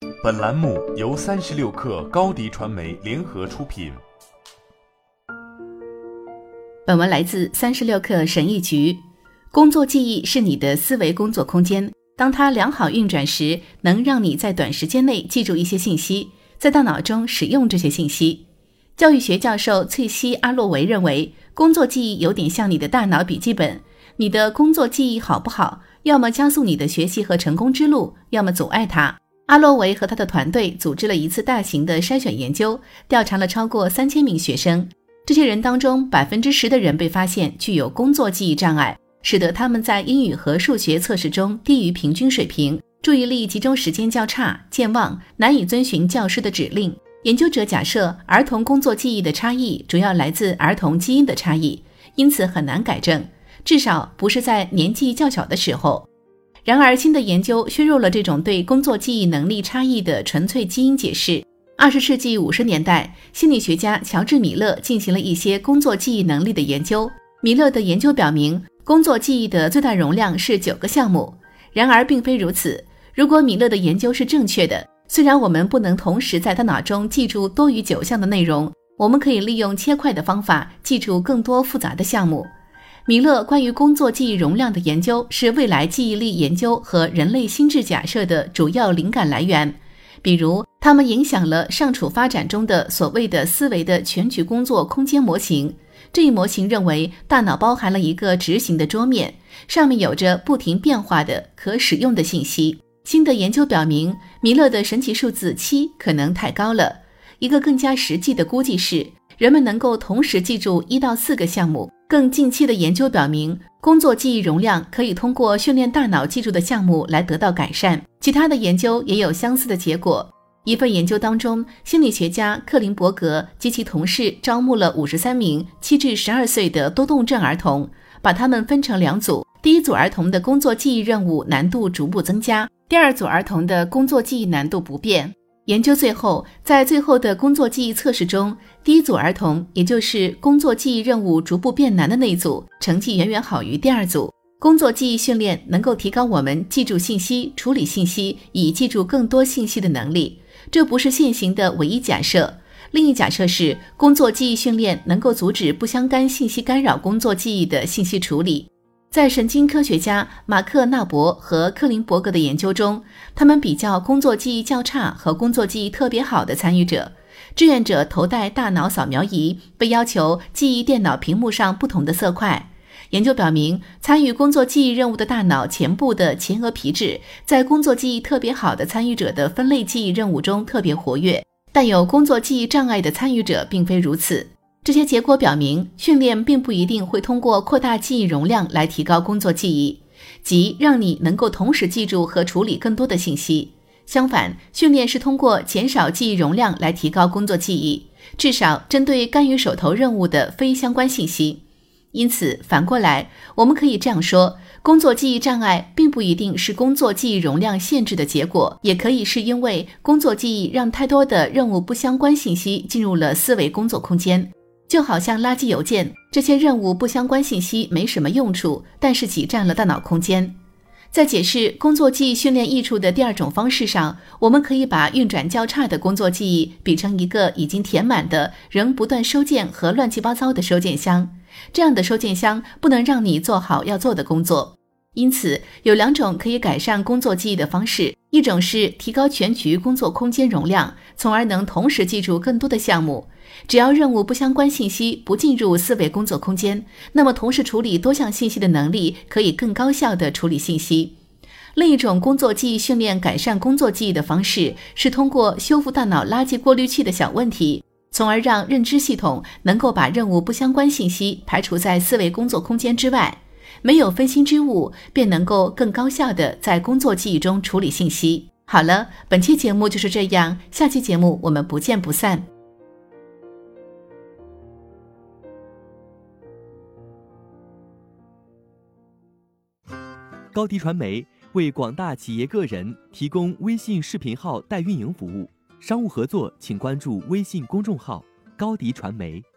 本栏目由36氪高迪传媒联合出品。 本文来自36氪神译局。工作记忆是你的思维工作空间，当它良好运转时，能让你在短时间内记住一些信息，在大脑中使用这些信息。教育学教授翠西·阿洛维认为，工作记忆有点像你的大脑笔记本，你的工作记忆好不好，要么加速你的学习和成功之路，要么阻碍它。阿洛维和他的团队组织了一次大型的筛选研究，调查了超过3000名学生。这些人当中10%的人被发现具有工作记忆障碍，使得他们在英语和数学测试中低于平均水平，注意力集中时间较差，健忘，难以遵循教师的指令。研究者假设儿童工作记忆的差异主要来自儿童基因的差异，因此很难改正，至少不是在年纪较小的时候。然而，新的研究削弱了这种对工作记忆能力差异的纯粹基因解释。20世纪50年代，心理学家乔治·米勒进行了一些工作记忆能力的研究。米勒的研究表明，工作记忆的最大容量是9个项目。然而，并非如此。如果米勒的研究是正确的，虽然我们不能同时在大脑中记住多于9项的内容，我们可以利用切块的方法记住更多复杂的项目。米勒关于工作记忆容量的研究是未来记忆力研究和人类心智假设的主要灵感来源。比如，他们影响了尚处发展中的所谓的思维的全局工作空间模型。这一模型认为，大脑包含了一个执行的桌面，上面有着不停变化的可使用的信息。新的研究表明，米勒的神奇数字7可能太高了。一个更加实际的估计是，人们能够同时记住1到4个项目。更近期的研究表明，工作记忆容量可以通过训练大脑记住的项目来得到改善。其他的研究也有相似的结果。一份研究当中，心理学家克林伯格及其同事招募了53名7至12岁的多动症儿童，把他们分成2组。第一组儿童的工作记忆任务难度逐步增加，第二组儿童的工作记忆难度不变。研究最后，在最后的工作记忆测试中，第一组儿童，也就是工作记忆任务逐步变难的那一组，成绩远远好于第二组。工作记忆训练能够提高我们记住信息、处理信息，以记住更多信息的能力。这不是现行的唯一假设。另一假设是，工作记忆训练能够阻止不相干信息干扰工作记忆的信息处理。在神经科学家马克·纳博和克林伯格的研究中，他们比较工作记忆较差和工作记忆特别好的参与者。志愿者头戴大脑扫描仪，被要求记忆电脑屏幕上不同的色块。研究表明，参与工作记忆任务的大脑前部的前额皮质，在工作记忆特别好的参与者的分类记忆任务中特别活跃，但有工作记忆障碍的参与者并非如此。这些结果表明，训练并不一定会通过扩大记忆容量来提高工作记忆，即让你能够同时记住和处理更多的信息。相反，训练是通过减少记忆容量来提高工作记忆，至少针对干预手头任务的非相关信息。因此，反过来，我们可以这样说，工作记忆障碍并不一定是工作记忆容量限制的结果，也可以是因为工作记忆让太多的任务不相关信息进入了思维工作空间。就好像垃圾邮件，这些任务不相关信息没什么用处，但是挤占了大脑空间。在解释工作记忆训练益处的第二种方式上，我们可以把运转较差的工作记忆比成一个已经填满的仍不断收件和乱七八糟的收件箱。这样的收件箱不能让你做好要做的工作。因此，有2种可以改善工作记忆的方式，一种是提高全局工作空间容量，从而能同时记住更多的项目。只要任务不相关信息不进入思维工作空间，那么同时处理多项信息的能力可以更高效地处理信息。另一种工作记忆训练改善工作记忆的方式是通过修复大脑垃圾过滤器的小问题，从而让认知系统能够把任务不相关信息排除在思维工作空间之外。没有分心之物，便能够更高效地在工作记忆中处理信息。好了，本期节目就是这样，下期节目我们不见不散。 高迪传媒为广大企业个人提供微信视频号代运营服务，商务合作请关注微信公众号高迪传媒。